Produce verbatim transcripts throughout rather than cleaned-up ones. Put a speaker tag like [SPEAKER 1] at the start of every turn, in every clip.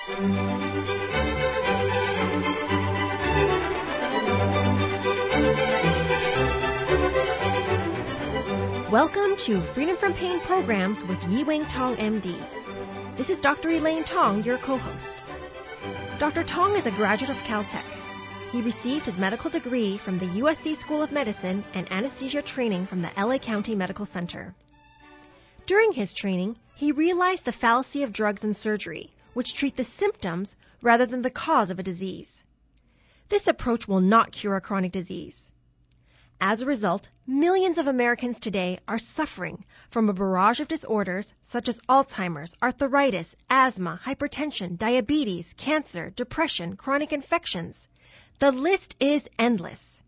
[SPEAKER 1] Welcome to Freedom from Pain Programs with Yi-Wing Tong, M D. This is Doctor Elaine Tong, your co-host. Doctor Tong is a graduate of Caltech. He received his medical degree from the U S C School of Medicine and anesthesia training from the L A County Medical Center. During his training, he realized the fallacy of drugs and surgery, which treat the symptoms rather than the cause of a disease. This approach will not cure a chronic disease. As a result, millions of Americans today are suffering from a barrage of disorders such as Alzheimer's, arthritis, asthma, hypertension, diabetes, cancer, depression, chronic infections. The list is endless.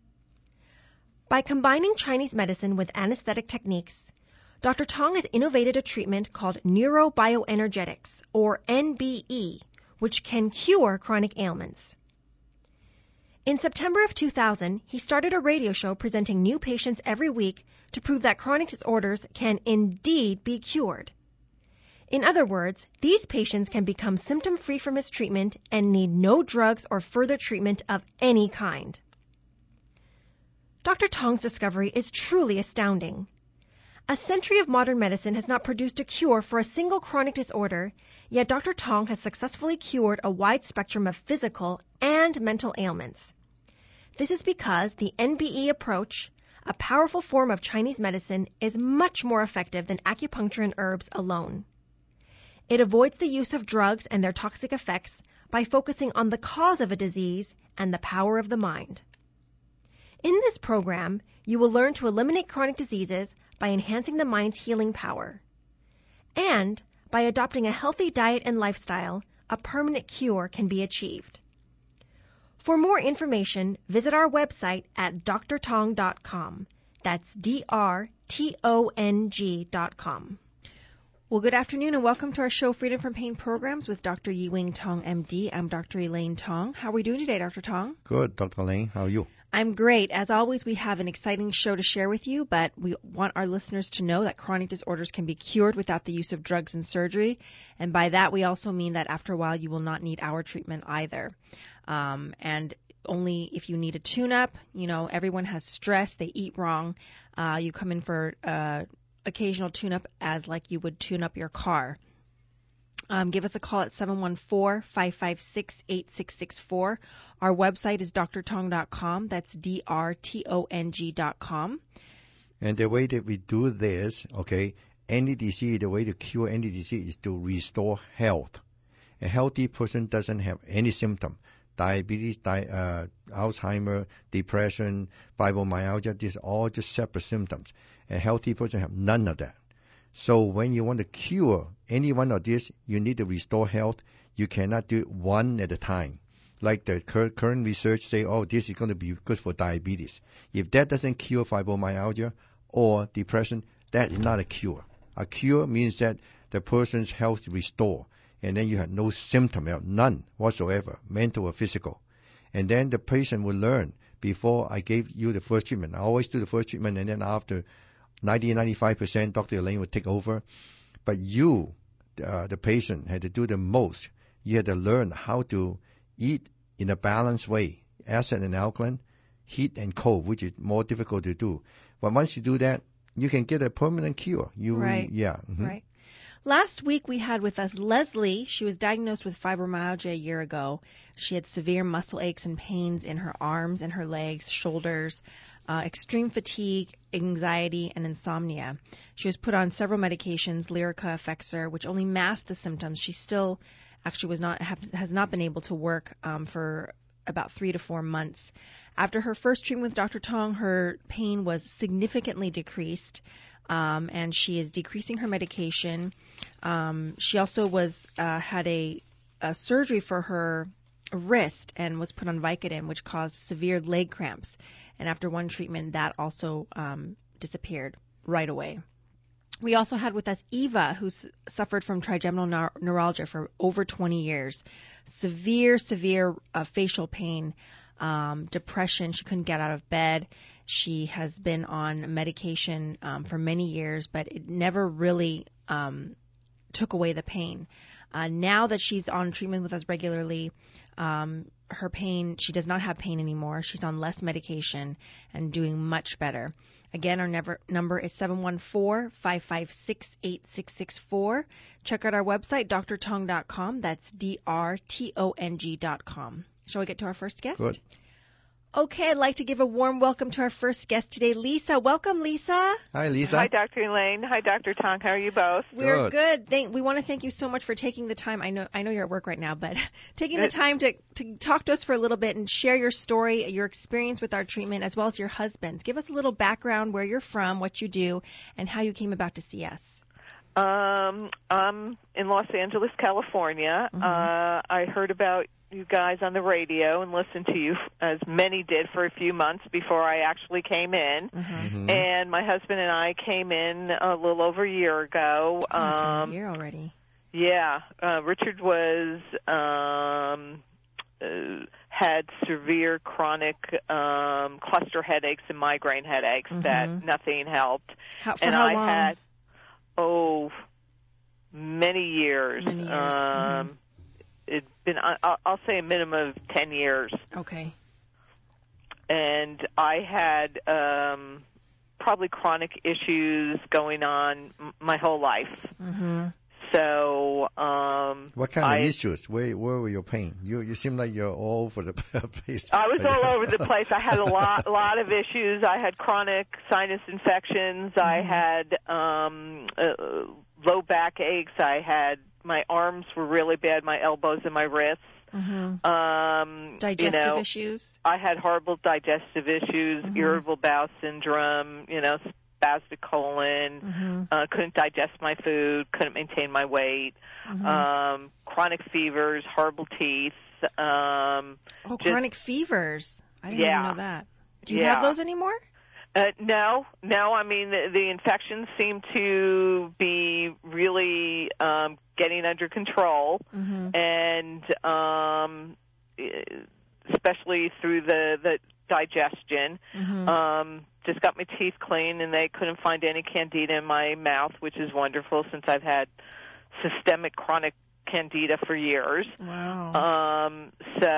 [SPEAKER 1] By combining Chinese medicine with anesthetic techniques, Doctor Tong has innovated a treatment called neurobioenergetics, or N B E, which can cure chronic ailments. In September of two thousand, he started a radio show presenting new patients every week to prove that chronic disorders can indeed be cured. In other words, these patients can become symptom-free from his treatment and need no drugs or further treatment of any kind. Doctor Tong's discovery is truly astounding. A century of modern medicine has not produced a cure for a single chronic disorder, yet Doctor Tong has successfully cured a wide spectrum of physical and mental ailments. This is because the N B E approach, a powerful form of Chinese medicine, is much more effective than acupuncture and herbs alone. It avoids the use of drugs and their toxic effects by focusing on the cause of a disease and the power of the mind. In this program, you will learn to eliminate chronic diseases by enhancing the mind's healing power. And by adopting a healthy diet and lifestyle, a permanent cure can be achieved. For more information, visit our website at d r tong dot com. That's D R T O N G dot com. Well, good afternoon and welcome to our show, Freedom from Pain Programs with Doctor Yi-Wing Tong, M D. I'm Doctor Elaine Tong. How are we doing today, Doctor Tong?
[SPEAKER 2] Good, Doctor Elaine. How are you?
[SPEAKER 1] I'm great. As always, we have an exciting show to share with you, but we want our listeners to know that chronic disorders can be cured without the use of drugs and surgery. And by that, we also mean that after a while, you will not need our treatment either. Um, and only if you need a tune-up, you know, everyone has stress, they eat wrong. Uh, you come in for uh, occasional tune-up as like you would tune up your car. Um, give us a call at seven one four, five five six, eight six six four. Our website is d r tong dot com. That's D R T O N G dot com.
[SPEAKER 2] And the way that we do this, okay, any disease, the way to cure any disease is to restore health. A healthy person doesn't have any symptom. Diabetes, di- uh, Alzheimer, depression, fibromyalgia, these are all just separate symptoms. A healthy person have none of that. So when you want to cure any one of these, you need to restore health. You cannot do it one at a time. Like the cur- current research say, oh, this is going to be good for diabetes. If that doesn't cure fibromyalgia or depression, that is not a cure. A cure means that the person's health is restored, and then you have no symptom, none whatsoever, mental or physical. And then the patient will learn, before I gave you the first treatment, I always do the first treatment, and then after ninety to ninety-five percent, Doctor Elaine would take over. But you, uh, the patient, had to do the most. You had to learn how to eat in a balanced way, acid and alkaline, heat and cold, which is more difficult to do. But once you do that, you can get a permanent cure. You,
[SPEAKER 1] right.
[SPEAKER 2] Yeah. Mm-hmm.
[SPEAKER 1] Right. Last week we had with us Leslie. She was diagnosed with fibromyalgia a year ago. She had severe muscle aches and pains in her arms and her legs, shoulders, uh, extreme fatigue, anxiety, and insomnia. She was put on several medications, Lyrica, Effexor, which only masked the symptoms. She still actually was not have, has not been able to work um, for about three to four months. After her first treatment with Doctor Tong, her pain was significantly decreased. Um, and she is decreasing her medication. Um, she also was uh, had a, a surgery for her wrist and was put on Vicodin, which caused severe leg cramps. And after one treatment, that also um, disappeared right away. We also had with us Eva, who suffered from trigeminal neur- neuralgia for over twenty years. Severe, severe uh, facial pain, um, depression. She couldn't get out of bed. She has been on medication um, for many years, but it never really um, took away the pain. Uh, now that she's on treatment with us regularly, um, her pain, she does not have pain anymore. She's on less medication and doing much better. Again, our never, number is seven one four, five five six, eight six six four. Check out our website, d r tong dot com. That's D R T O N G dot com. Shall we get to our first guest?
[SPEAKER 2] Good.
[SPEAKER 1] Okay, I'd like to give a warm welcome to our first guest today, Lisa. Welcome, Lisa.
[SPEAKER 2] Hi, Lisa.
[SPEAKER 3] Hi, Doctor Elaine. Hi, Doctor Tong. How are you both?
[SPEAKER 1] We're
[SPEAKER 2] Good.
[SPEAKER 1] good. Thank, we want to thank you so much for taking the time. I know I know you're at work right now, but taking the time to, to talk to us for a little bit and share your story, your experience with our treatment, as well as your husband's. Give us a little background, where you're from, what you do, and how you came about to see us.
[SPEAKER 3] Um, I'm in Los Angeles, California.
[SPEAKER 1] Mm-hmm.
[SPEAKER 3] Uh, I heard about you guys on the radio and listened to you, as many did, for a few months before I actually came in.
[SPEAKER 1] Mm-hmm.
[SPEAKER 2] Mm-hmm.
[SPEAKER 3] And my husband and I came in a little over a year ago.
[SPEAKER 1] Oh, it's been a
[SPEAKER 3] Um,
[SPEAKER 1] year already.
[SPEAKER 3] yeah, uh, Richard was um, uh, had severe chronic um, cluster headaches and migraine headaches
[SPEAKER 1] Mm-hmm.
[SPEAKER 3] that nothing helped.
[SPEAKER 1] How, for
[SPEAKER 3] and
[SPEAKER 1] how
[SPEAKER 3] I
[SPEAKER 1] long?
[SPEAKER 3] had oh many years.
[SPEAKER 1] Many years.
[SPEAKER 3] Um,
[SPEAKER 1] Mm-hmm.
[SPEAKER 3] It's been I'll, I'll say a minimum of ten years,
[SPEAKER 1] Okay.
[SPEAKER 3] and I had um, probably chronic issues going on m- my whole life.
[SPEAKER 1] Mm-hmm.
[SPEAKER 3] So um,
[SPEAKER 2] What kind
[SPEAKER 3] I,
[SPEAKER 2] of issues? Where where were your pain? You you seem like you're all over the place.
[SPEAKER 3] I was all over the place. I had a lot, a lot of issues. I had chronic sinus infections.
[SPEAKER 1] Mm-hmm.
[SPEAKER 3] I had um, uh, low back aches. I had my arms were really bad. My elbows and my wrists.
[SPEAKER 1] Mm-hmm.
[SPEAKER 3] Um,
[SPEAKER 1] Digestive
[SPEAKER 3] you know,
[SPEAKER 1] issues.
[SPEAKER 3] I had horrible digestive issues,
[SPEAKER 1] Mm-hmm.
[SPEAKER 3] irritable bowel syndrome. You know, spastic colon.
[SPEAKER 1] Mm-hmm.
[SPEAKER 3] Uh, couldn't digest my food. Couldn't maintain my weight.
[SPEAKER 1] Mm-hmm.
[SPEAKER 3] Um, chronic fevers. Horrible teeth. Um,
[SPEAKER 1] Oh,
[SPEAKER 3] just-
[SPEAKER 1] chronic fevers. I didn't
[SPEAKER 3] Yeah.
[SPEAKER 1] even know that. Do you
[SPEAKER 3] Yeah.
[SPEAKER 1] have those anymore?
[SPEAKER 3] Uh, no, no. I mean, the, the infections seem to be really um, getting under control,
[SPEAKER 1] Mm-hmm.
[SPEAKER 3] and um, especially through the, the digestion.
[SPEAKER 1] Mm-hmm.
[SPEAKER 3] Um, just got my teeth cleaned, and they couldn't find any candida in my mouth, which is wonderful since I've had systemic chronic candida for years.
[SPEAKER 1] Wow.
[SPEAKER 3] Um,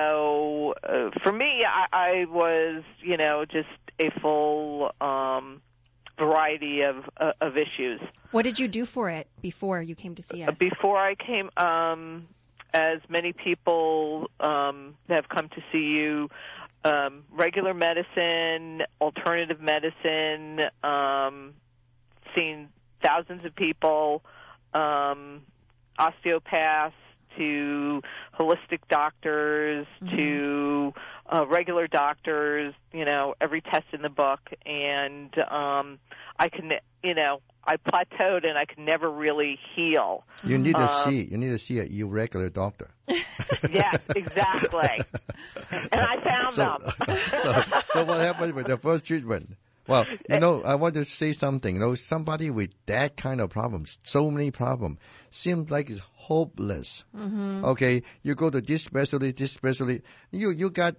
[SPEAKER 3] so uh, for me, I, I was, you know, just a full um, variety of uh, of issues.
[SPEAKER 1] What did you do for it before you came to see us?
[SPEAKER 3] Before I came, um, as many people um, have come to see you, um, regular medicine, alternative medicine, um, seen thousands of people, um, osteopaths, to holistic doctors,
[SPEAKER 1] Mm-hmm.
[SPEAKER 3] to uh, regular doctors, you know, every test in the book. And um, I can, you know, I plateaued and I could never really heal.
[SPEAKER 2] You need to
[SPEAKER 3] Um,
[SPEAKER 2] see. You need to see a irregular doctor.
[SPEAKER 3] Yes, exactly. And I found
[SPEAKER 2] So,
[SPEAKER 3] them.
[SPEAKER 2] so, so what happened with the first treatment? Well, you know, I want to say something. You know, somebody with that kind of problems, so many problems, seems like it's hopeless.
[SPEAKER 1] Mm-hmm.
[SPEAKER 2] Okay, you go to this specialty, this specialty, you you got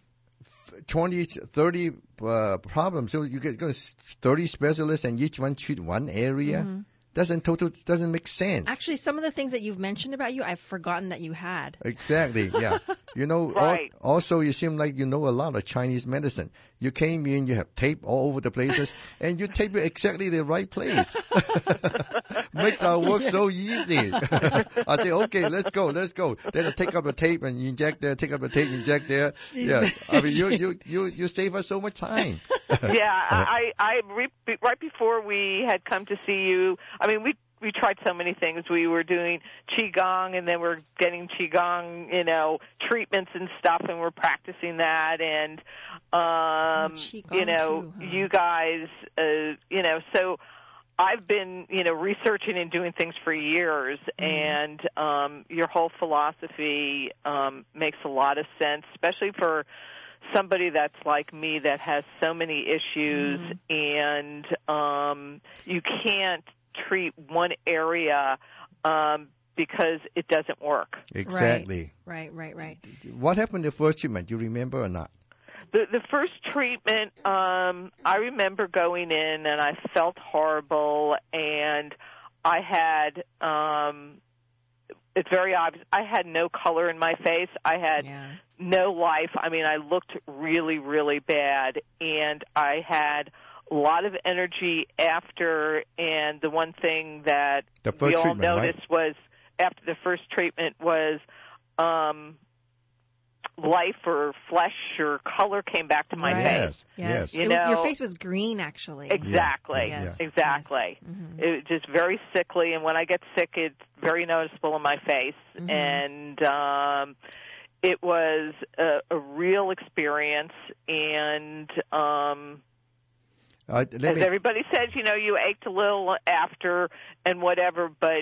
[SPEAKER 2] twenty, thirty uh, problems. So you get go thirty specialists, and each one treat one area.
[SPEAKER 1] Mm-hmm.
[SPEAKER 2] Doesn't total doesn't make sense.
[SPEAKER 1] Actually, some of the things that you've mentioned about you, I've forgotten that you had.
[SPEAKER 2] Exactly, yeah. You know,
[SPEAKER 3] Right.
[SPEAKER 2] al- also you seem like you know a lot of Chinese medicine. You came in, you have tape all over the places, and you tape it exactly the right place. Makes our work so easy. I say, okay, let's go, let's go. Then I take up the tape and inject there, take up the tape, inject there. Yeah, I mean, you you you you save us so much time.
[SPEAKER 3] Yeah, I, I, I re- right before we had come to see you, I mean, we we tried so many things. We were doing qigong, and then we're getting qigong, you know, treatments and stuff, and we're practicing that, and um,
[SPEAKER 1] Qigong
[SPEAKER 3] you know,
[SPEAKER 1] too, huh?
[SPEAKER 3] you guys, uh, you know, so. I've been, you know, researching and doing things for years,
[SPEAKER 1] Mm-hmm.
[SPEAKER 3] and um, your whole philosophy um, makes a lot of sense, especially for somebody that's like me that has so many issues,
[SPEAKER 1] Mm-hmm.
[SPEAKER 3] and um, you can't treat one area um, because it doesn't work.
[SPEAKER 2] Exactly.
[SPEAKER 1] Right, right, right.
[SPEAKER 2] What happened the first treatment? You remember or not?
[SPEAKER 3] The the first treatment, um, I remember going in and I felt horrible, and I had um, it's very obvious. I had no color in my face. I had
[SPEAKER 4] Yeah.
[SPEAKER 3] no life. I mean, I looked really, really bad, and I had a lot of energy after. And the one thing that
[SPEAKER 2] The first
[SPEAKER 3] we all
[SPEAKER 2] treatment, right?
[SPEAKER 3] noticed was after the first treatment was um, life or flesh or color came back to my
[SPEAKER 4] Right.
[SPEAKER 3] face.
[SPEAKER 2] Yes, yes.
[SPEAKER 3] You
[SPEAKER 4] It-
[SPEAKER 3] know-
[SPEAKER 4] your face was green, actually.
[SPEAKER 3] Exactly,
[SPEAKER 2] Yeah,
[SPEAKER 4] Yes.
[SPEAKER 3] exactly.
[SPEAKER 4] Yes. Mhm.
[SPEAKER 3] It was just very sickly, and when I get sick, it's very noticeable in my face.
[SPEAKER 4] Mhm.
[SPEAKER 3] And um, it was a, a real experience. And um,
[SPEAKER 2] Uh, let
[SPEAKER 3] as
[SPEAKER 2] me,
[SPEAKER 3] everybody says, you know, you ached a little after and whatever, but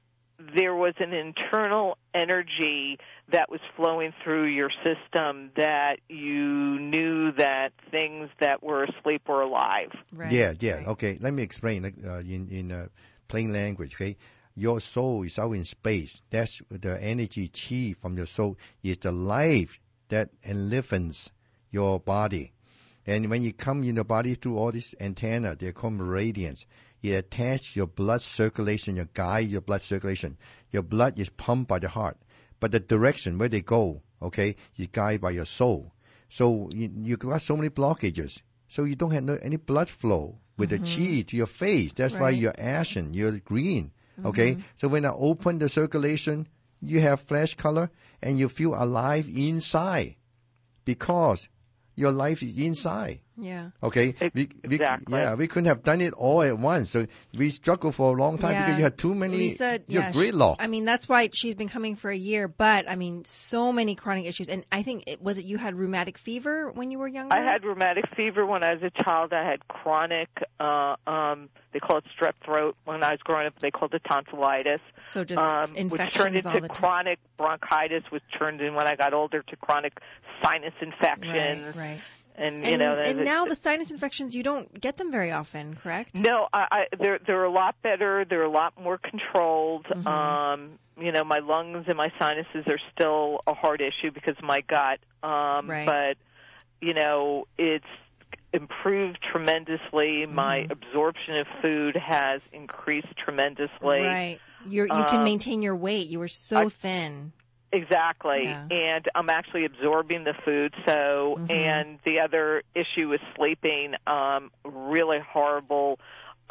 [SPEAKER 3] there was an internal energy that was flowing through your system that you knew that things that were asleep were alive.
[SPEAKER 4] Right.
[SPEAKER 2] yeah, yeah.
[SPEAKER 4] Right.
[SPEAKER 2] Okay, let me explain like, uh, in in uh, plain language. Okay, your soul is out in space. That's the energy chi from your soul is the life that enlivens your body. And when you come in the body through all these antenna, they call meridians. It attach your blood circulation, you guide your blood circulation. Your blood is pumped by the heart, but the direction where they go, okay, is guided by your soul. So you, you got so many blockages, so you don't have no, any blood flow with the chi to your face. That's why
[SPEAKER 4] Right.
[SPEAKER 2] you're ashen, you're green, okay. So when I open the circulation, you have flesh color and you feel alive inside because your life is inside.
[SPEAKER 4] Yeah.
[SPEAKER 2] Okay, we, we,
[SPEAKER 3] Exactly.
[SPEAKER 2] yeah, we couldn't have done it all at once. So we struggled for a long time
[SPEAKER 4] Yeah.
[SPEAKER 2] because you had too many.
[SPEAKER 4] Lisa,
[SPEAKER 2] you
[SPEAKER 4] yeah,
[SPEAKER 2] have
[SPEAKER 4] she-
[SPEAKER 2] gridlock.
[SPEAKER 4] I mean, that's why she's been coming for a year. But I mean, so many chronic issues. And I think it was it you had rheumatic fever when you were younger.
[SPEAKER 3] I had rheumatic fever when I was a child. I had chronic, uh, um, they call it strep throat. When I was growing up, they called it tonsillitis.
[SPEAKER 4] so just
[SPEAKER 3] Um, which turned
[SPEAKER 4] infections all
[SPEAKER 3] into
[SPEAKER 4] the time.
[SPEAKER 3] chronic bronchitis, which turned in when I got older to chronic sinus
[SPEAKER 4] Right.
[SPEAKER 3] infections.
[SPEAKER 4] Right.
[SPEAKER 3] And,
[SPEAKER 4] And,
[SPEAKER 3] you know,
[SPEAKER 4] and
[SPEAKER 3] the-
[SPEAKER 4] now the sinus infections, you don't get them very often, correct?
[SPEAKER 3] No, I, I, they're they're a lot better. They're a lot more controlled.
[SPEAKER 4] Mhm.
[SPEAKER 3] Um, you know, my lungs and my sinuses are still a hard issue because of my gut. Um,
[SPEAKER 4] Right.
[SPEAKER 3] But you know, it's improved tremendously. My
[SPEAKER 4] Mhm.
[SPEAKER 3] absorption of food has increased tremendously.
[SPEAKER 4] Right. You're, you can
[SPEAKER 3] Um,
[SPEAKER 4] maintain your weight. You were so
[SPEAKER 3] I-
[SPEAKER 4] thin.
[SPEAKER 3] Exactly.
[SPEAKER 4] Yeah.
[SPEAKER 3] And I'm actually absorbing the food. So,
[SPEAKER 4] Mhm.
[SPEAKER 3] and the other issue is sleeping. Um, really horrible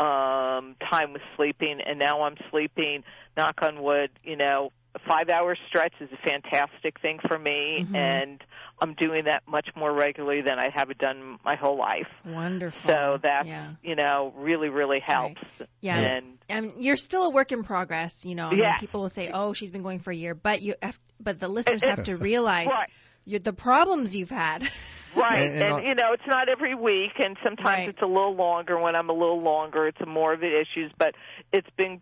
[SPEAKER 3] um, time with sleeping. And now I'm sleeping, knock on wood, you know, a five-hour stretch is a fantastic thing for me.
[SPEAKER 4] Mhm.
[SPEAKER 3] And I'm doing that much more regularly than I have done my whole life.
[SPEAKER 4] Wonderful.
[SPEAKER 3] So that's,
[SPEAKER 4] yeah.
[SPEAKER 3] you know, really, really helps.
[SPEAKER 4] Yeah.
[SPEAKER 3] And
[SPEAKER 4] I mean, you're still a work in progress, you know. I mean,
[SPEAKER 3] Yeah.
[SPEAKER 4] people will say, "Oh, she's been going for a year," but you, have, but the listeners have to realize
[SPEAKER 3] right.
[SPEAKER 4] you the problems you've had.
[SPEAKER 3] Right,
[SPEAKER 2] And-
[SPEAKER 3] and,
[SPEAKER 2] and, uh,
[SPEAKER 3] you know, it's not every week, and sometimes
[SPEAKER 4] Right.
[SPEAKER 3] it's a little longer. When I'm a little longer, it's more of the issues, but it's been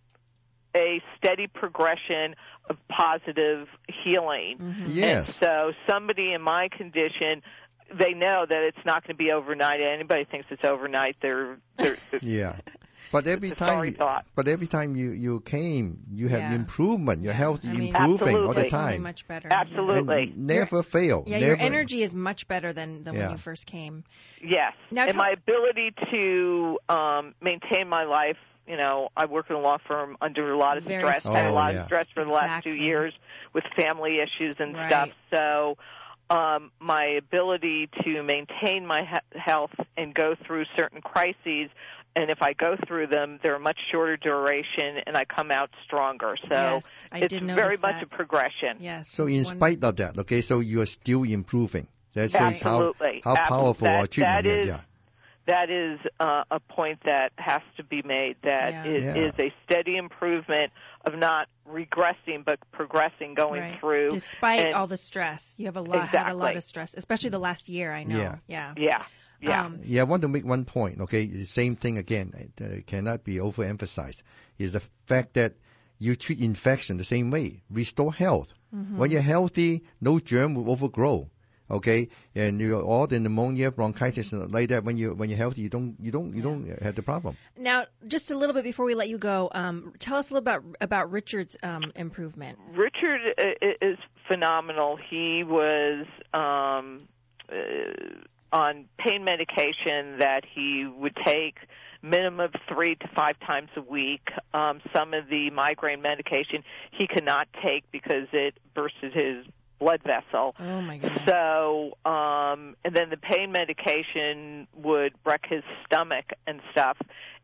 [SPEAKER 3] a steady progression of positive healing.
[SPEAKER 4] Mhm.
[SPEAKER 3] And
[SPEAKER 2] Yes.
[SPEAKER 3] so somebody in my condition, they know that it's not going to be overnight. Anybody thinks it's overnight, they're, they're
[SPEAKER 2] Yeah. But every
[SPEAKER 3] It's a
[SPEAKER 2] time,
[SPEAKER 3] sorry
[SPEAKER 2] you,
[SPEAKER 3] thought.
[SPEAKER 2] but every time you, you came, you have
[SPEAKER 4] Yeah.
[SPEAKER 2] improvement. Your
[SPEAKER 4] Yeah.
[SPEAKER 2] health is
[SPEAKER 4] I mean,
[SPEAKER 2] improving all the
[SPEAKER 3] Absolutely.
[SPEAKER 4] Really
[SPEAKER 2] time.
[SPEAKER 4] much better.
[SPEAKER 3] Absolutely.
[SPEAKER 2] And never fail.
[SPEAKER 4] Yeah,
[SPEAKER 2] never.
[SPEAKER 4] your energy is much better than, than
[SPEAKER 2] Yeah.
[SPEAKER 4] when you first came.
[SPEAKER 3] yes.
[SPEAKER 4] Now
[SPEAKER 3] and
[SPEAKER 4] tell-
[SPEAKER 3] my ability to um, maintain my life, you know, I work in a law firm under a lot of
[SPEAKER 4] Very
[SPEAKER 3] stress, had a
[SPEAKER 2] Oh,
[SPEAKER 3] lot
[SPEAKER 2] yeah.
[SPEAKER 3] of stress for the last two
[SPEAKER 4] Exactly.
[SPEAKER 3] years with family issues and
[SPEAKER 4] Right.
[SPEAKER 3] stuff. So um, my ability to maintain my he- health and go through certain crises, and if I go through them, they're much shorter duration, and I come out stronger. So
[SPEAKER 4] Yes, I
[SPEAKER 3] it's
[SPEAKER 4] did
[SPEAKER 3] very
[SPEAKER 4] notice
[SPEAKER 3] much
[SPEAKER 4] that.
[SPEAKER 3] a progression.
[SPEAKER 4] Yes.
[SPEAKER 2] So
[SPEAKER 4] it's
[SPEAKER 2] in
[SPEAKER 4] wonderful.
[SPEAKER 2] spite of that, okay, so you are still improving. That shows how,
[SPEAKER 3] Absolutely.
[SPEAKER 2] how powerful
[SPEAKER 3] Absolutely.
[SPEAKER 2] our treatment
[SPEAKER 3] that, that
[SPEAKER 2] is.
[SPEAKER 3] is,
[SPEAKER 2] Yeah.
[SPEAKER 3] That is uh, a point that has to be made, that
[SPEAKER 4] Yeah.
[SPEAKER 3] it
[SPEAKER 2] Yeah.
[SPEAKER 3] is a steady improvement of not regressing but progressing going
[SPEAKER 4] Right.
[SPEAKER 3] through.
[SPEAKER 4] Despite
[SPEAKER 3] and-
[SPEAKER 4] all the stress, you have a lot had a lot
[SPEAKER 3] Exactly.
[SPEAKER 4] of stress, especially the last year. I know.
[SPEAKER 2] Yeah.
[SPEAKER 4] Yeah.
[SPEAKER 3] Yeah, yeah.
[SPEAKER 4] Um,
[SPEAKER 2] Yeah, I want to make one point, okay? The same thing again, it uh, cannot be overemphasized, is the fact that you treat infection the same way. Restore health.
[SPEAKER 4] Mm-hmm.
[SPEAKER 2] When you're healthy, no germ will overgrow, okay? And you all the pneumonia, bronchitis, and like that. When you when you're healthy, you don't you don't you
[SPEAKER 4] Yeah.
[SPEAKER 2] don't have the problem.
[SPEAKER 4] Now, just a little bit before we let you go, um, tell us a little about about Richard's um, improvement.
[SPEAKER 3] Richard i- i- is phenomenal. He was um, uh, on pain medication that he would take minimum of three to five times a week. Um, some of the migraine medication he cannot take because it bursts his blood vessel.
[SPEAKER 4] Oh, my goodness.
[SPEAKER 3] So, um, and then the pain medication would wreck his stomach and stuff.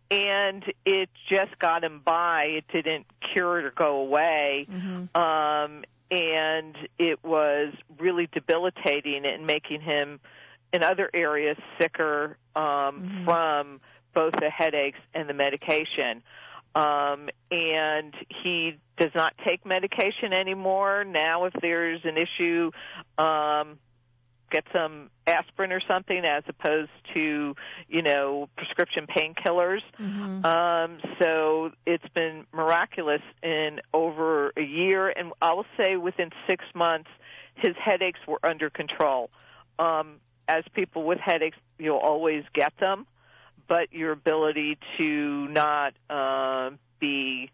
[SPEAKER 3] And it just got him by. It didn't cure it or go away.
[SPEAKER 4] Mm-hmm.
[SPEAKER 3] Um, and it was really debilitating and making him, in other areas, sicker um,
[SPEAKER 4] mm-hmm.
[SPEAKER 3] from both the headaches and the medication. Um, and he does not take medication anymore. Now if there's an issue, um, get some aspirin or something as opposed to, you know, prescription painkillers.
[SPEAKER 4] Mm-hmm.
[SPEAKER 3] Um, so it's been miraculous in over a year. And I will say within six months, his headaches were under control. Um, as people with headaches, you'll always get them, but your ability to not uh, be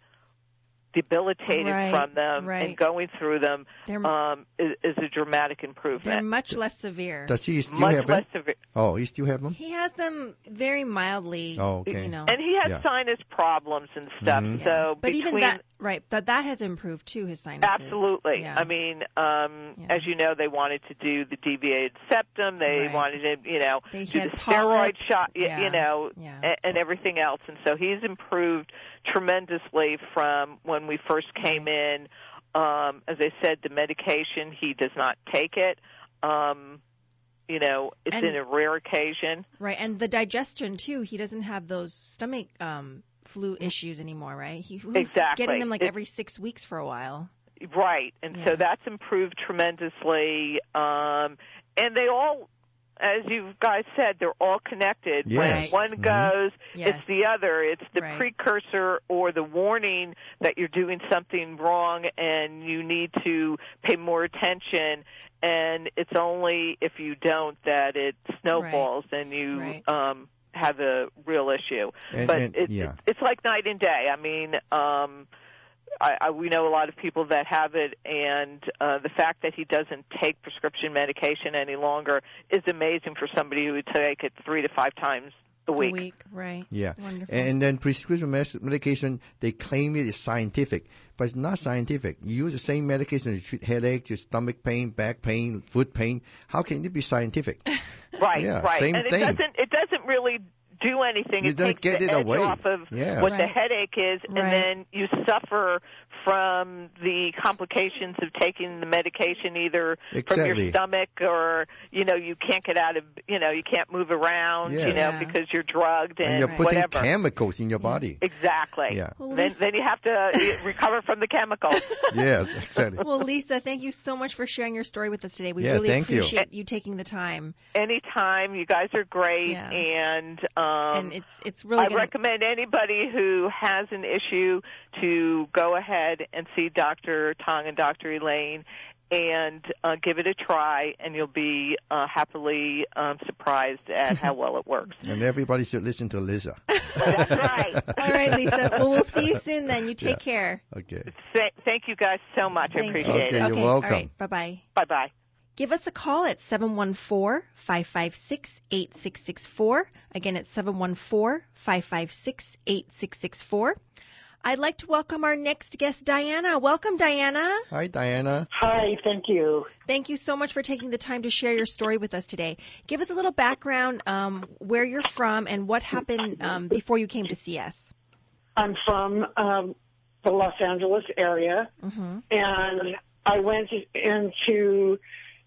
[SPEAKER 3] debilitated
[SPEAKER 4] right,
[SPEAKER 3] from them
[SPEAKER 4] right.
[SPEAKER 3] and going through them um, is, is a dramatic improvement.
[SPEAKER 4] They're much less severe.
[SPEAKER 2] Does he still
[SPEAKER 3] much
[SPEAKER 2] have
[SPEAKER 3] less
[SPEAKER 2] them?
[SPEAKER 3] severe.
[SPEAKER 2] Oh, he still have them?
[SPEAKER 4] He has them very mildly.
[SPEAKER 2] Oh, okay.
[SPEAKER 4] You know.
[SPEAKER 3] And he has
[SPEAKER 2] Yeah.
[SPEAKER 3] sinus problems and stuff.
[SPEAKER 2] Mhm.
[SPEAKER 3] So
[SPEAKER 4] but
[SPEAKER 3] between
[SPEAKER 4] even that, right? But that has improved too. His sinuses.
[SPEAKER 3] absolutely.
[SPEAKER 4] Yeah.
[SPEAKER 3] I mean, um,
[SPEAKER 4] Yeah.
[SPEAKER 3] as you know, they wanted to do the deviated septum. They
[SPEAKER 4] Right.
[SPEAKER 3] wanted to, you know,
[SPEAKER 4] They
[SPEAKER 3] do
[SPEAKER 4] had
[SPEAKER 3] the steroid
[SPEAKER 4] polyps.
[SPEAKER 3] shot. y
[SPEAKER 4] Yeah.
[SPEAKER 3] You know,
[SPEAKER 4] Yeah.
[SPEAKER 3] and, and everything else. And so he's improved tremendously from when we first came in. Um, as I said, the medication, he does not take it. Um, you know, it's
[SPEAKER 4] And-
[SPEAKER 3] in a rare occasion.
[SPEAKER 4] Right, and the digestion too. He doesn't have those stomach um, flu issues anymore, right? He was
[SPEAKER 3] Exactly.
[SPEAKER 4] getting them like
[SPEAKER 3] It's-
[SPEAKER 4] every six weeks for a while.
[SPEAKER 3] Right, and
[SPEAKER 4] Yeah.
[SPEAKER 3] so that's improved tremendously. Um, and they all, as you guys said, they're all connected.
[SPEAKER 2] Yes.
[SPEAKER 3] When one
[SPEAKER 2] Mhm.
[SPEAKER 3] goes,
[SPEAKER 4] Yes.
[SPEAKER 3] it's the other. It's the
[SPEAKER 4] Right.
[SPEAKER 3] precursor or the warning that you're doing something wrong and you need to pay more attention. And it's only if you don't that it snowballs and you
[SPEAKER 4] Right.
[SPEAKER 3] um, have a real issue.
[SPEAKER 2] And-
[SPEAKER 3] but
[SPEAKER 2] and-
[SPEAKER 3] it's,
[SPEAKER 2] yeah.
[SPEAKER 3] it's it's like night and day. I mean. Um, I, I, we know a lot of people that have it, and uh, the fact that he doesn't take prescription medication any longer is amazing for somebody who would take it three to five times a week.
[SPEAKER 4] A week, right?
[SPEAKER 2] Yeah.
[SPEAKER 4] Wonderful.
[SPEAKER 2] And then prescription mes- medication, they claim it is scientific, but it's not scientific. You use the same medication to treat headache, your stomach pain, back pain, foot pain. How can it be scientific?
[SPEAKER 3] Right,
[SPEAKER 2] Yeah,
[SPEAKER 3] right.
[SPEAKER 2] same
[SPEAKER 3] and it
[SPEAKER 2] thing.
[SPEAKER 3] doesn't it doesn't really do anything.
[SPEAKER 2] You
[SPEAKER 3] it
[SPEAKER 2] don't
[SPEAKER 3] takes
[SPEAKER 2] get
[SPEAKER 3] the
[SPEAKER 2] it
[SPEAKER 3] edge
[SPEAKER 2] away.
[SPEAKER 3] off of
[SPEAKER 2] Yeah.
[SPEAKER 3] what the
[SPEAKER 4] Right.
[SPEAKER 3] headache is,
[SPEAKER 4] Right.
[SPEAKER 3] and then you suffer from the complications of taking the medication either from
[SPEAKER 2] Exactly.
[SPEAKER 3] your stomach or, you know, you can't get out of, you know, you can't move around,
[SPEAKER 2] Yeah.
[SPEAKER 3] you know,
[SPEAKER 4] Yeah.
[SPEAKER 3] because you're drugged and,
[SPEAKER 2] And you're putting
[SPEAKER 3] whatever.
[SPEAKER 2] chemicals in your body.
[SPEAKER 3] Exactly.
[SPEAKER 2] Yeah.
[SPEAKER 4] Well,
[SPEAKER 3] Then,
[SPEAKER 4] Lisa-
[SPEAKER 3] then you have to uh, recover from the chemicals.
[SPEAKER 2] Yes, exactly.
[SPEAKER 4] Well, Lisa, thank you so much for sharing your story with us today. We
[SPEAKER 2] Yeah,
[SPEAKER 4] really
[SPEAKER 2] thank you.
[SPEAKER 4] appreciate you. taking the time.
[SPEAKER 3] Anytime, you guys are great,
[SPEAKER 4] Yeah.
[SPEAKER 3] and um,
[SPEAKER 4] and it's it's really
[SPEAKER 3] I
[SPEAKER 4] gonna,
[SPEAKER 3] recommend anybody who has an issue to go ahead and see Doctor Tong and Doctor Elaine and uh, give it a try, and you'll be uh, happily um, surprised at how well it works.
[SPEAKER 2] And everybody should listen to Lisa.
[SPEAKER 3] That's right.
[SPEAKER 4] All right, Lisa. Well, we'll see you soon then. You take
[SPEAKER 2] Yeah.
[SPEAKER 4] care.
[SPEAKER 2] Okay.
[SPEAKER 3] Th- thank you guys so much. I
[SPEAKER 4] Thank you.
[SPEAKER 3] appreciate
[SPEAKER 2] Okay,
[SPEAKER 3] it.
[SPEAKER 2] you're
[SPEAKER 4] okay.
[SPEAKER 2] welcome.
[SPEAKER 4] All right. Bye-bye.
[SPEAKER 3] Bye-bye.
[SPEAKER 4] Give us a call at seven one four, five five six, eight six six four. Again, it's seven one four, five five six, eight six six four. I'd like to welcome our next guest, Diana. Welcome, Diana.
[SPEAKER 2] Hi, Diana.
[SPEAKER 5] Hi, thank you.
[SPEAKER 4] Thank you so much for taking the time to share your story with us today. Give us a little background, um, where you're from and what happened um, before you came to see us.
[SPEAKER 5] I'm from um, the Los Angeles area,
[SPEAKER 4] Mm-hmm.
[SPEAKER 5] and I went in to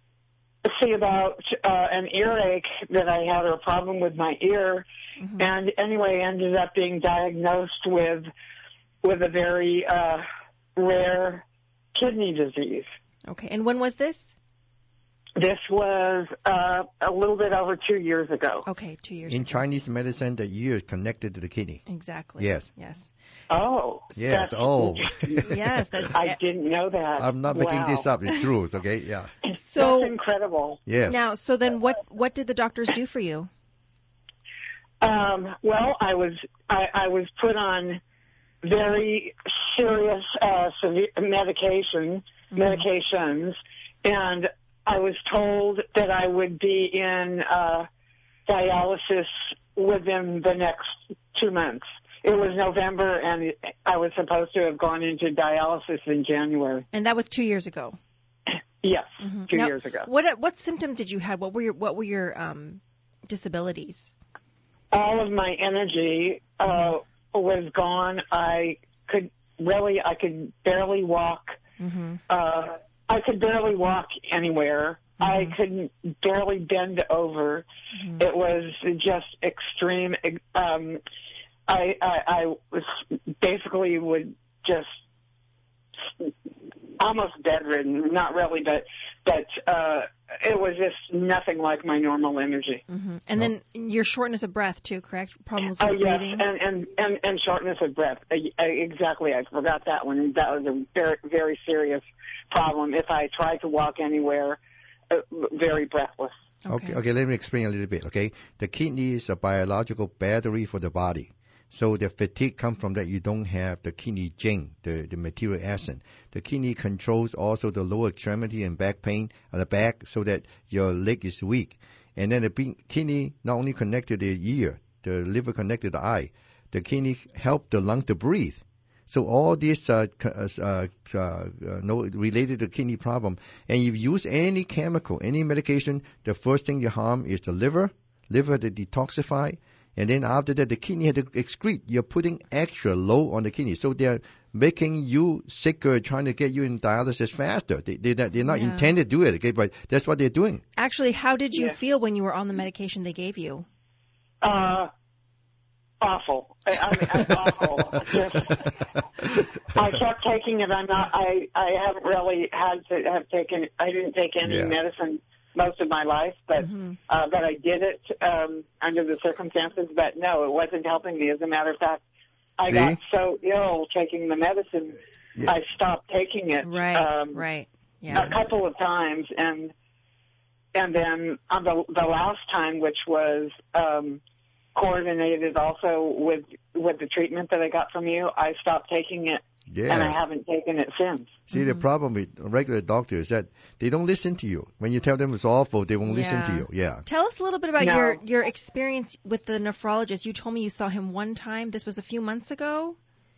[SPEAKER 5] see about uh, an earache that I had, or a problem with my ear,
[SPEAKER 4] Mm-hmm.
[SPEAKER 5] and anyway ended up being diagnosed with with a very uh, rare kidney disease.
[SPEAKER 4] Okay. And when was this?
[SPEAKER 5] This was uh, a little bit over two years ago.
[SPEAKER 4] Okay, two years
[SPEAKER 2] In
[SPEAKER 4] ago.
[SPEAKER 2] Chinese medicine, the ear is connected to the kidney.
[SPEAKER 4] Exactly.
[SPEAKER 2] Yes.
[SPEAKER 4] Yes.
[SPEAKER 5] Oh,
[SPEAKER 2] Yes.
[SPEAKER 5] that's
[SPEAKER 2] Oh.
[SPEAKER 5] interesting.
[SPEAKER 4] Yes. That's,
[SPEAKER 5] I didn't know that.
[SPEAKER 2] I'm not making
[SPEAKER 5] Wow.
[SPEAKER 2] this up. It's true. Okay. Yeah.
[SPEAKER 4] So
[SPEAKER 5] That's incredible.
[SPEAKER 2] Yes.
[SPEAKER 4] now, so then, what what did the doctors do for you?
[SPEAKER 5] Um, well, I was I, I was put on very serious uh, severe medication medications, and I was told that I would be in uh, dialysis within the next two months. It was November, and I was supposed to have gone into dialysis in January.
[SPEAKER 4] And that was two years ago.
[SPEAKER 5] Yes,
[SPEAKER 4] Mm-hmm.
[SPEAKER 5] two
[SPEAKER 4] now,
[SPEAKER 5] years ago.
[SPEAKER 4] What what symptoms did you have? What were your what were your um, disabilities?
[SPEAKER 5] All of my energy uh, was gone. I could really, I could barely walk.
[SPEAKER 4] Mm-hmm.
[SPEAKER 5] Uh, I could barely walk anywhere.
[SPEAKER 4] Mm-hmm.
[SPEAKER 5] I couldn't barely bend over.
[SPEAKER 4] Mm-hmm.
[SPEAKER 5] It was just extreme. Um, I, I, I was basically would just almost bedridden. Not really, but but uh, it was just nothing like my normal energy.
[SPEAKER 4] Mm-hmm. And then your shortness of breath too, correct? Problems with
[SPEAKER 5] Oh yes,
[SPEAKER 4] breathing.
[SPEAKER 5] and, and and and shortness of breath. Uh, exactly, I forgot that one. That was a very very serious problem. If I tried to walk anywhere, uh, very breathless.
[SPEAKER 2] Okay.
[SPEAKER 4] Okay.
[SPEAKER 2] okay, let me explain a little bit, okay? The kidney is a biological battery for the body. So the fatigue comes from that you don't have the kidney zinc, the, the material acid. The kidney controls also the lower extremity and back pain at the back so that your leg is weak. And then the kidney not only connected to the ear, the liver connected to the eye. The kidney help the lung to breathe. So all this uh, uh, uh, uh, no, related to kidney problem. And if you use any chemical, any medication, the first thing you harm is the liver, liver to detoxify. And then after that, the kidney had to excrete. You're putting extra load on the kidney. So they're making you sicker, trying to get you in dialysis faster. They, they, they're not
[SPEAKER 4] Yeah.
[SPEAKER 2] intended to do it, okay? But that's what they're doing.
[SPEAKER 4] Actually, how did you
[SPEAKER 5] Yeah.
[SPEAKER 4] feel when you were on the medication they gave you?
[SPEAKER 5] Uh, awful. I, I mean, I, awful. Just, I kept taking it. I'm not. I I haven't really had to have taken. I didn't take any
[SPEAKER 2] Yeah.
[SPEAKER 5] medicine most of my life, but
[SPEAKER 4] Mm-hmm.
[SPEAKER 5] uh, but I did it um, under the circumstances. But no, it wasn't helping me. As a matter of fact, I
[SPEAKER 2] See?
[SPEAKER 5] got so ill taking the medicine,
[SPEAKER 2] Yeah.
[SPEAKER 5] I stopped taking it.
[SPEAKER 4] Right.
[SPEAKER 5] Um,
[SPEAKER 4] right. Yeah.
[SPEAKER 5] A couple of times, and and then on the the last time, which was um, coordinated also with with the treatment that I got from you, I stopped taking it,
[SPEAKER 2] Yes.
[SPEAKER 5] and I haven't taken it since.
[SPEAKER 2] See, the problem with regular doctors is that they don't listen to you. When you tell them it's awful, they won't listen to
[SPEAKER 4] Yeah.
[SPEAKER 2] you. Yeah.
[SPEAKER 4] Tell us a little bit about
[SPEAKER 5] No.
[SPEAKER 4] your, your experience with the nephrologist. You told me you saw him one time. This was a few months ago.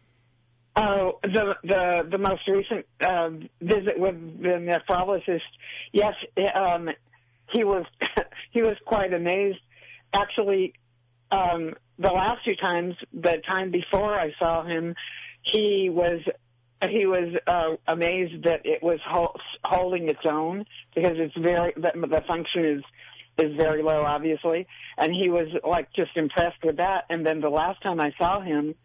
[SPEAKER 5] Oh, the the the most recent uh, visit with the nephrologist. Yes, um, he was he was quite amazed. Actually, um, the last two times, the time before I saw him, he was he was uh, amazed that it was hol- holding its own, because it's very the, the function is is very low, obviously, and he was like just impressed with that. And then the last time I saw him,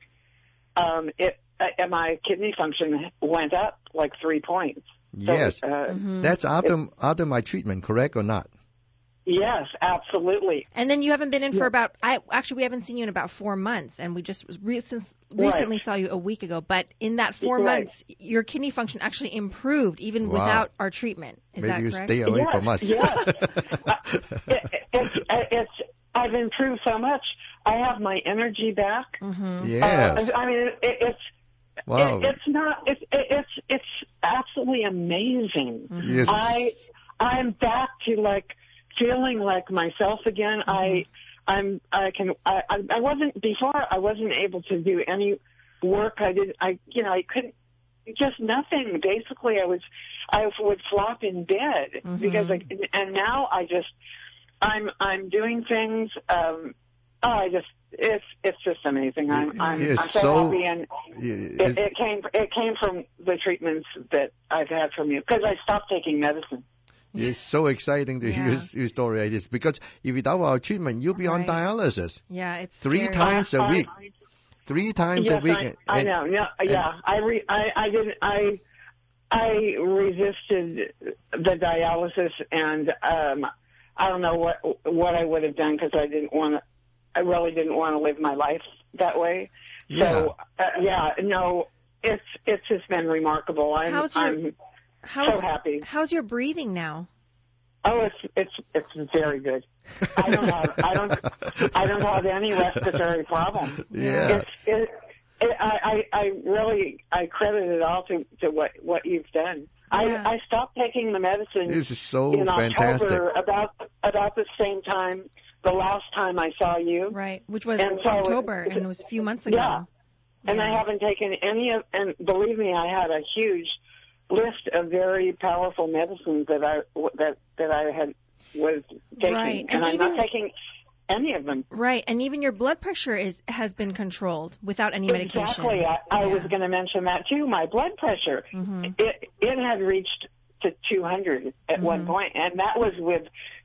[SPEAKER 5] um, it. Uh, my kidney function went up like three points. So,
[SPEAKER 2] Yes.
[SPEAKER 5] Uh,
[SPEAKER 4] Mm-hmm.
[SPEAKER 2] That's after after my treatment, correct or not?
[SPEAKER 5] Yes, absolutely.
[SPEAKER 4] And then you haven't been in for
[SPEAKER 5] Yeah.
[SPEAKER 4] about, I actually, we haven't seen you in about four months, and we just re- since recently
[SPEAKER 5] Right.
[SPEAKER 4] saw you a week ago. But in that four
[SPEAKER 5] Right.
[SPEAKER 4] months, your kidney function actually improved even
[SPEAKER 2] Wow.
[SPEAKER 4] without our treatment. Is
[SPEAKER 2] Maybe
[SPEAKER 4] that
[SPEAKER 2] you
[SPEAKER 4] correct?
[SPEAKER 2] stay away
[SPEAKER 5] Yes,
[SPEAKER 2] from us.
[SPEAKER 5] yes. uh, it, it's, it's, I've improved so much. I have my energy back.
[SPEAKER 4] Mm-hmm.
[SPEAKER 2] Yes.
[SPEAKER 5] Uh, I mean, it, it's
[SPEAKER 2] Wow.
[SPEAKER 5] it, it's not. It's it, it's it's absolutely amazing.
[SPEAKER 4] Mm-hmm.
[SPEAKER 2] Yes.
[SPEAKER 5] I I'm back to like feeling like myself again.
[SPEAKER 4] Mm-hmm.
[SPEAKER 5] I I'm I can I I I wasn't before. I wasn't able to do any work. I did. I you know I couldn't. Just nothing. Basically, I was I would flop in bed
[SPEAKER 4] Mm-hmm.
[SPEAKER 5] because I and now I just I'm I'm doing things. Um, oh, I just it's it's just amazing. I'm I'm,
[SPEAKER 2] It's
[SPEAKER 5] I'm so,
[SPEAKER 2] so-
[SPEAKER 5] happy, and
[SPEAKER 2] It's-
[SPEAKER 5] it, it came it came from the treatments that I've had from you, because I stopped taking medicine.
[SPEAKER 2] It's so exciting to hear
[SPEAKER 4] Yeah.
[SPEAKER 2] your story like this, because if without our treatment, you'll be on
[SPEAKER 4] Right.
[SPEAKER 2] dialysis
[SPEAKER 4] Yeah, it's
[SPEAKER 2] three
[SPEAKER 4] scary.
[SPEAKER 2] times a
[SPEAKER 5] I-
[SPEAKER 2] week. Three times
[SPEAKER 5] Yes,
[SPEAKER 2] a week.
[SPEAKER 5] I, I
[SPEAKER 2] and-
[SPEAKER 5] know. No, yeah, I re, I I didn't I I resisted the dialysis, and um, I don't know what what I would have done, because I didn't want to. I really didn't want to live my life that way. So uh, yeah, no, it's it's just been remarkable. I'm
[SPEAKER 4] How's your-
[SPEAKER 5] I'm
[SPEAKER 4] How's,
[SPEAKER 5] so happy.
[SPEAKER 4] how's your breathing now?
[SPEAKER 5] Oh, it's it's it's very good. I don't have I don't I don't have any respiratory problem.
[SPEAKER 2] Yeah.
[SPEAKER 5] It's it, it I, I I really I credit it all to, to what what you've done.
[SPEAKER 4] Yeah.
[SPEAKER 5] I I stopped taking the medicine
[SPEAKER 2] This is so
[SPEAKER 5] in
[SPEAKER 2] fantastic.
[SPEAKER 5] October, about about the same time the last time I saw you.
[SPEAKER 4] Right, which was
[SPEAKER 5] And so
[SPEAKER 4] October,
[SPEAKER 5] it-
[SPEAKER 4] and it was a few months ago.
[SPEAKER 5] Yeah. And
[SPEAKER 4] Yeah.
[SPEAKER 5] I haven't taken any of, and believe me, I had a huge list of very powerful medicines that I that that I had was taking,
[SPEAKER 4] Right.
[SPEAKER 5] and,
[SPEAKER 4] And
[SPEAKER 5] I'm
[SPEAKER 4] even-
[SPEAKER 5] not taking any of them.
[SPEAKER 4] Right, and even your blood pressure is has been controlled without any medication.
[SPEAKER 5] Exactly. I, I
[SPEAKER 4] Yeah.
[SPEAKER 5] was going to mention that too. My blood pressure,
[SPEAKER 4] Mhm.
[SPEAKER 5] it it had reached to two hundred at one
[SPEAKER 4] Mhm.
[SPEAKER 5] point, and that was with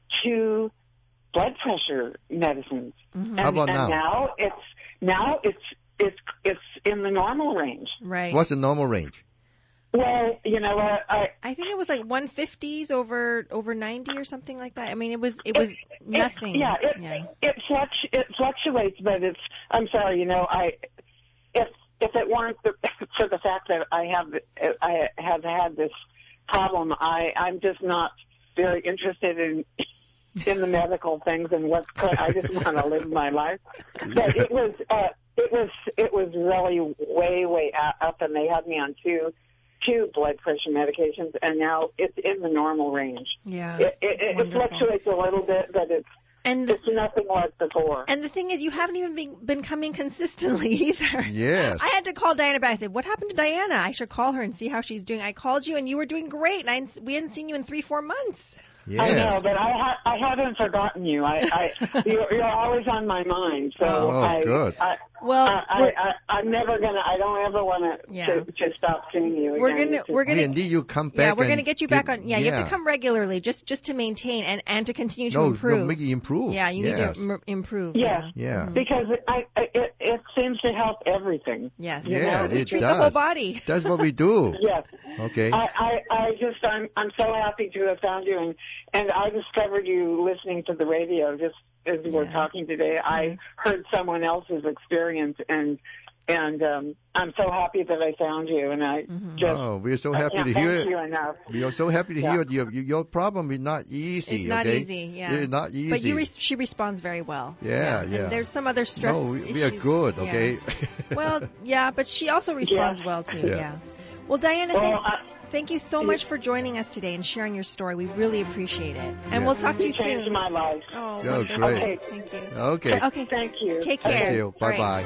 [SPEAKER 5] two blood pressure medicines.
[SPEAKER 4] Mhm.
[SPEAKER 5] And,
[SPEAKER 2] How about
[SPEAKER 5] and
[SPEAKER 2] now?
[SPEAKER 5] now it's now it's it's it's in the normal range.
[SPEAKER 4] Right.
[SPEAKER 2] What's the normal range?
[SPEAKER 5] Well, you know, I, I
[SPEAKER 4] I think it was like one fifties over over ninety or something like that. I mean, it was it was nothing.
[SPEAKER 5] It, yeah, it
[SPEAKER 4] yeah.
[SPEAKER 5] it flux it fluctuates, but it's. I'm sorry, you know, I if if it weren't the, for the fact that I have I have had this problem, I I'm just not very interested in in the medical things and what's. I just want to live my life. But it was uh, it was it was really way way up, and they had me on two. two blood pressure medications, and now it's in the normal range.
[SPEAKER 4] Yeah.
[SPEAKER 5] It, it, it
[SPEAKER 4] Wonderful.
[SPEAKER 5] fluctuates a little bit, but it's
[SPEAKER 4] And
[SPEAKER 5] it's nothing like before.
[SPEAKER 4] and the thing is, you haven't even been, been coming consistently either.
[SPEAKER 2] Yes.
[SPEAKER 4] I had to call Diana back. I said, "What happened to Diana? I should call her and see how she's doing." I called you, and you were doing great, and I, we hadn't seen you in three, four months.
[SPEAKER 2] Yes.
[SPEAKER 5] I know, but I ha- I haven't forgotten you. I, I you're, you're always on my mind. So
[SPEAKER 2] Oh,
[SPEAKER 5] I,
[SPEAKER 2] good.
[SPEAKER 5] I,
[SPEAKER 4] Well,
[SPEAKER 5] I, I,
[SPEAKER 4] we're,
[SPEAKER 5] I, I'm never gonna. I don't ever want
[SPEAKER 4] Yeah.
[SPEAKER 5] to to stop seeing you.
[SPEAKER 4] we're
[SPEAKER 5] again.
[SPEAKER 4] gonna
[SPEAKER 5] It's
[SPEAKER 4] we're
[SPEAKER 5] just-
[SPEAKER 2] We
[SPEAKER 4] gonna
[SPEAKER 2] need you come back.
[SPEAKER 4] yeah we're
[SPEAKER 2] and
[SPEAKER 4] gonna get you
[SPEAKER 2] give-
[SPEAKER 4] back on. Yeah, you have to come regularly, just just to maintain and and to continue to
[SPEAKER 2] No,
[SPEAKER 4] improve.
[SPEAKER 2] no, make it improve.
[SPEAKER 4] Yeah, you
[SPEAKER 2] yes.
[SPEAKER 4] need to m- improve.
[SPEAKER 5] Yes.
[SPEAKER 2] Yeah.
[SPEAKER 5] because I, I it, it seems to help everything.
[SPEAKER 4] Yes.
[SPEAKER 5] You
[SPEAKER 2] Yeah,
[SPEAKER 5] know,
[SPEAKER 4] We
[SPEAKER 2] it
[SPEAKER 4] treat
[SPEAKER 2] does.
[SPEAKER 4] the whole body.
[SPEAKER 2] That's what we do.
[SPEAKER 5] Yes.
[SPEAKER 2] Okay.
[SPEAKER 5] I, I, I just I'm I'm so happy to have found you, and and I discovered you listening to the radio just as we were
[SPEAKER 4] Yeah.
[SPEAKER 5] talking today. I heard someone else's experience, and and um, I'm so happy that I found you, and I
[SPEAKER 4] Mhm.
[SPEAKER 5] just
[SPEAKER 2] Oh, we're so
[SPEAKER 5] I
[SPEAKER 2] happy
[SPEAKER 5] can't
[SPEAKER 2] to
[SPEAKER 5] thank
[SPEAKER 2] hear
[SPEAKER 5] you
[SPEAKER 2] it.
[SPEAKER 5] enough.
[SPEAKER 2] We are so happy to
[SPEAKER 5] Yeah.
[SPEAKER 2] hear your your problem is not easy.
[SPEAKER 4] It's not
[SPEAKER 2] okay?
[SPEAKER 4] easy. Yeah.
[SPEAKER 2] It's not easy.
[SPEAKER 4] But you re- she responds very well.
[SPEAKER 2] Yeah,
[SPEAKER 4] And
[SPEAKER 2] yeah.
[SPEAKER 4] there's some other stress.
[SPEAKER 2] no, we, we are
[SPEAKER 4] issues.
[SPEAKER 2] good.
[SPEAKER 4] Yeah.
[SPEAKER 2] Okay.
[SPEAKER 4] Well, yeah, but she also responds well too.
[SPEAKER 2] Yeah.
[SPEAKER 4] Yeah. Well, Diana,
[SPEAKER 5] Well,
[SPEAKER 4] thank,
[SPEAKER 5] I,
[SPEAKER 4] thank you so much for joining us today and sharing your story. We really appreciate it. And
[SPEAKER 2] Yeah.
[SPEAKER 4] we'll talk to
[SPEAKER 5] you
[SPEAKER 4] you
[SPEAKER 5] changed
[SPEAKER 4] soon.
[SPEAKER 5] my life.
[SPEAKER 4] Oh,
[SPEAKER 2] Yeah,
[SPEAKER 4] wonderful.
[SPEAKER 2] great.
[SPEAKER 5] Okay.
[SPEAKER 4] Thank you.
[SPEAKER 2] okay.
[SPEAKER 4] Okay.
[SPEAKER 5] Thank you.
[SPEAKER 4] Take care.
[SPEAKER 2] Thank you.
[SPEAKER 4] All
[SPEAKER 2] Bye
[SPEAKER 4] right.
[SPEAKER 2] bye.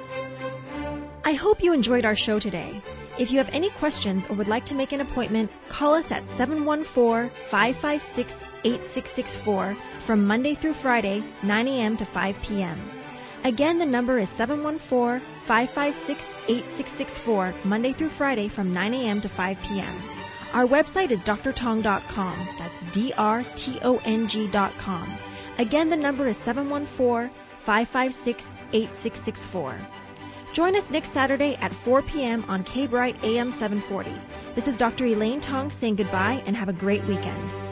[SPEAKER 1] I hope you enjoyed our show today. If you have any questions or would like to make an appointment, call us at seven one four, five five six, eight six six four from Monday through Friday, nine a.m. to five p.m. Again, the number is seven one four, five five six, eight six six four, Monday through Friday from nine a.m. to five p.m. Our website is d r tong dot com. That's D R T O N G dot com. Again, the number is seven one four, five five six, eight six six four. Join us next Saturday at four p.m. on K-Bright A M seven forty. This is Doctor Elaine Tong saying goodbye and have a great weekend.